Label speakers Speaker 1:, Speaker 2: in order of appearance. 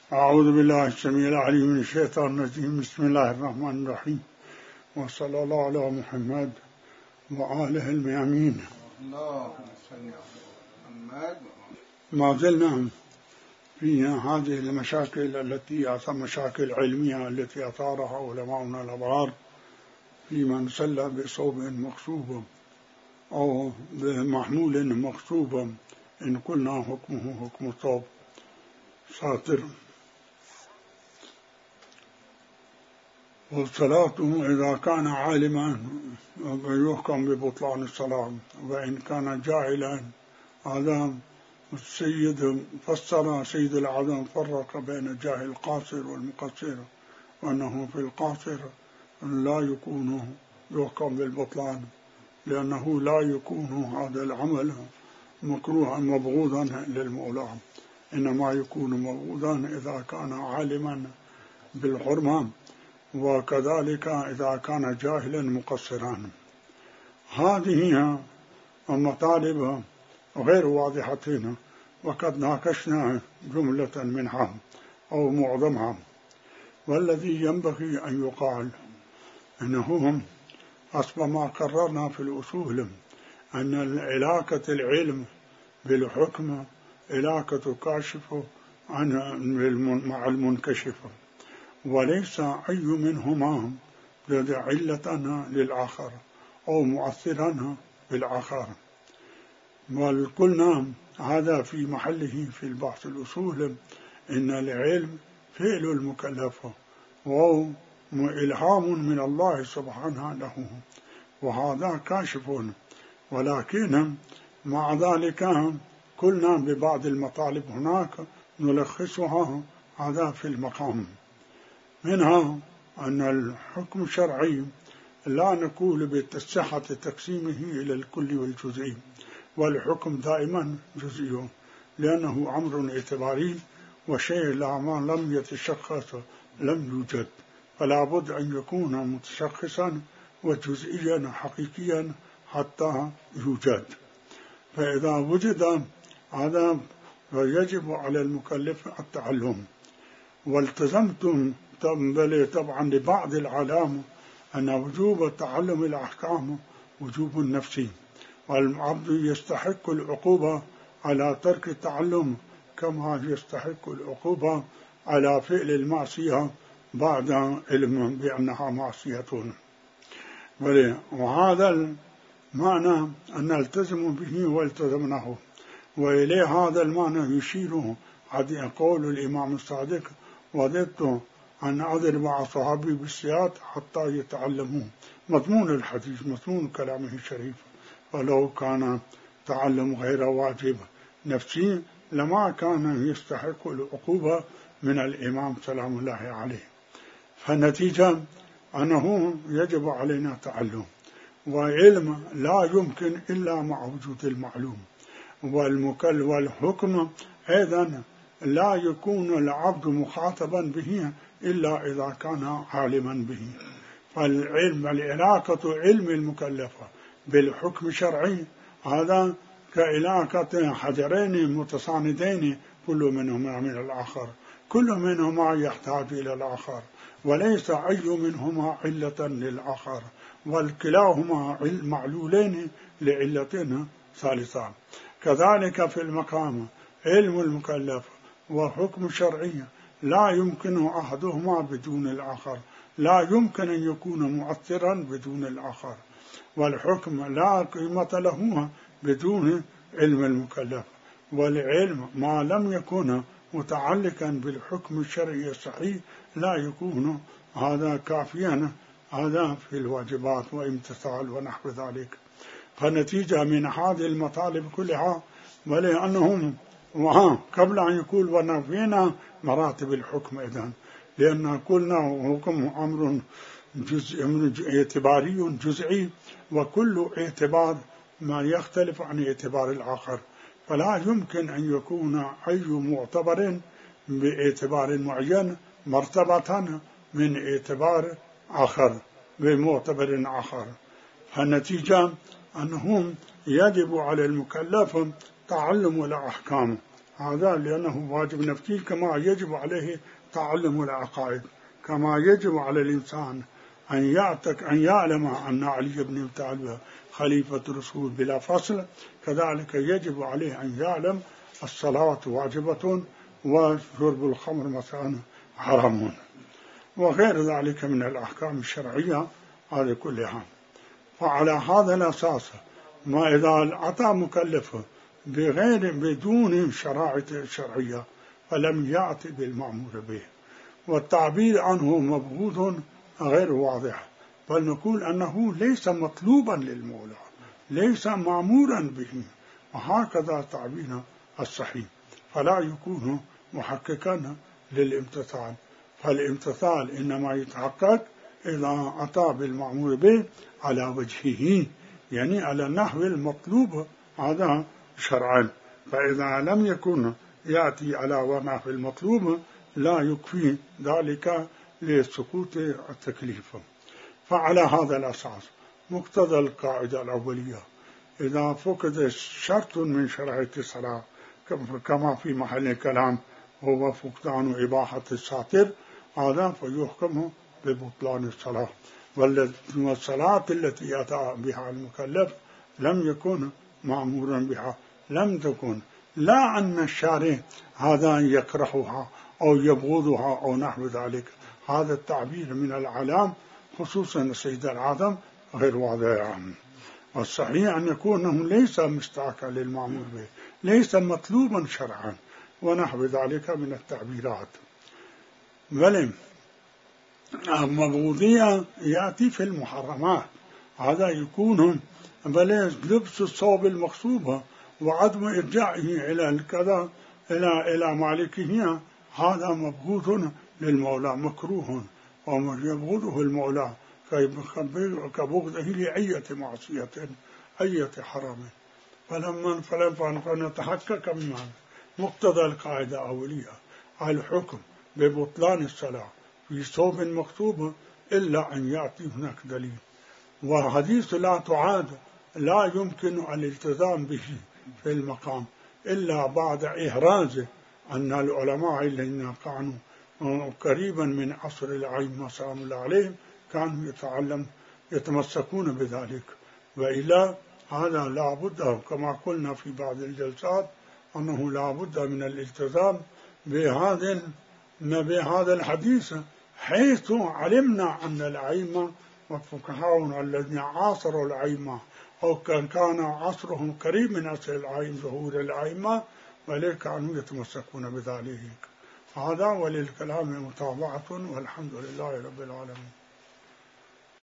Speaker 1: أعوذ بالله السميع العليم من الشيطان الرجيم. بسم الله الرحمن الرحيم، وصلى الله على محمد وآله الميامين. ما زلنا في هذه المشاكل التي مشاكل علمية التي أثارها علماؤنا الأبرار في من سلى بصوب مغصوب أو بمحمول مغصوب، إن قلنا حكمه حكم الصوب ساطر. والصلاة إذا كان عالما يحكم ببطلان الصلاة، وإن كان جاهلا هذا السيد فسر سيد العدم فرق بين الجاهل القاصر والمقصر، وأنه في القاصر لا يكون يحكم بالبطلان، لأنه لا يكون هذا العمل مكروها مبغوضا للمولى، إنما يكون مبغوضا إذا كان عالما بالحرمة، وكذلك إذا كان جاهلا مقصرا. هذه المطالب غير واضحة، وقد ناقشنا جملة منها أو معظمها. والذي ينبغي أن يقال أنه حسب ما قررنا في الأصول أن علاقة العلم بالحكم علاقة كاشف مع المنكشف، وليس أي منهما علة للآخر أو مؤثرا بالآخر. وقلنا هذا في محله في البحث الأصول إن العلم فعل المكلف وهو إلهام من الله سبحانه له، وهذا كاشف. ولكن مع ذلك قلنا ببعض المطالب هناك نلخصها هذا في المقام، منها أن الحكم الشرعي لا نقول بصحة تقسيمه إلى الكل والجزئي، والحكم دائما جزئي، لأنه أمر اعتباري، وشيء ما لم يتشخص لم يوجد، فلا بد أن يكون متشخصا وجزئيا حقيقيا حتى يوجد. فإذا وجد هذا فيجب على المكلف التعلم. والتزمتم طبعا لبعض العلام أن وجوب تعلم الأحكام وجوب نفسي، والعبد يستحق العقوبة على ترك التعلم كما يستحق العقوبة على فعل المعصية بعد علم بأنها معصية. وهذا المعنى أن نلتزم به والتزمناه، وإليه هذا المعنى يشير قول الإمام الصادق: وددت أن أضرب أصحابي بالسياط حتى يتعلموا. مضمون الحديث مضمون كلامه الشريف، ولو كان تعلم غير واجب نفسي لما كان يستحق العقوبة من الإمام سلام الله عليه. فالنتيجة أنه يجب علينا تعلم، وعلم لا يمكن إلا مع وجود المعلوم، والحكم أيضا لا يكون العبد مخاطبا به إلا إذا كان عالما به. فالعلم العلاقة علم المكلفة بالحكم الشرعي هذا كعلاقة حجرين متصاندين، كل منهما من الآخر، كل منهما يحتاج إلى الآخر، وليس أي منهما علة للآخر، والكلاهما معلولين لعلة ثالثة. كذلك في المقام علم المكلف وحكم شرعي لا يمكن أحدهما بدون الآخر، لا يمكن أن يكون مؤثرا بدون الآخر، والحكم لا قيمة له بدون علم المكلف، والعلم ما لم يكن متعلقا بالحكم الشرعي الصحيح لا يكون هذا كافيا هذا في الواجبات وامتثال ونحو ذلك. فالنتيجة من هذه المطالب كلها، ولأنهم قبل أن يقول ونفينا مراتب الحكم إذن، لأن قلنا حكم أمر اعتباري جزئي، وكل اعتبار ما يختلف عن اعتبار الآخر، فلا يمكن أن يكون أي معتبر باعتبار معين مرتبة من اعتبار آخر بمعتبر آخر. فالنتيجة أنهم يجب على المكلف تعلم الأحكام، هذا لأنه واجب نفسي، كما يجب عليه تعلم العقائد، كما يجب على الإنسان أن يعلم أن علي بن أبي طالب خليفة الرسول بلا فصل، كذلك يجب عليه أن يعلم الصلاة واجبة وشرب الخمر مثلا حرام، وغير ذلك من الأحكام الشرعية هذه كلها. فعلى هذا الأساس ما إذا أتى مكلفه بدون شرائط شرعية فلم يأتي بالمأمور به، والتعبير عنه مبغوض غير واضح، بل نقول أنه ليس مطلوبا للمولى، ليس مأمورا به، وهكذا تعبير الصحيح، فلا يكون محققا للامتثال. فالامتثال إنما يتحقق إذا أتى بالمأمور به على وجهه، يعني على النحو المطلوب هذا شرعا، فإذا لم يكن يأتي على النحو المطلوب لا يكفي ذلك لسقوط التكليف. فعلى هذا الأساس مقتضى القاعدة الأولية إذا فقد شرط من شرائط الصلاة كما في محل الكلام هو فقدان إباحة الساتر، هذا فيحكم ببطلان الصلاة، والصلاة التي أتى بها المكلف لم يكن مأمورا بها، لم تكن، لا أن الشارع هذا يكرهها أو يبغضها أو نحو ذلك، هذا التعبير من العلام خصوصا سيد العظم غير واضح. والصحيح أن يكون ليس مستحقا للمأمور به، ليس مطلوبا شرعا ونحو ذلك من التعبيرات. بل المبغوضية يأتي في المحرمات، هذا يكون بل لبس الثوب المغصوب وعدم إرجاعه إلى الكذا إلى مالكه، هذا مبغوض للمولى مكروه ويبغضه المولى كبغضه لأية معصية أية حرام. فنتحقق من مقتضى القاعدة الأولية الحكم ببطلان الصلاة في ثوب مكتوب إلا أن يأتي هناك دليل، وحديث لا تعاد لا يمكن الالتزام به في المقام إلا بعد إحراز أن العلماء الذين كانوا قريبا من عصر الأئمة سلام الله عليهم كانوا يتمسكون بذلك، وإلا هذا لا بد كما قلنا في بعض الجلسات أنه لا بد من الالتزام بهذا الحديث، حيث علمنا أن الأئمة والفقهاء الذين عاصروا الأئمة أو كان عصرهم قريب من عصر الأئمة ظهور الأئمة ولكن كانوا يتمسكون بذلك. هذا وللكلام متابعة، والحمد لله رب العالمين.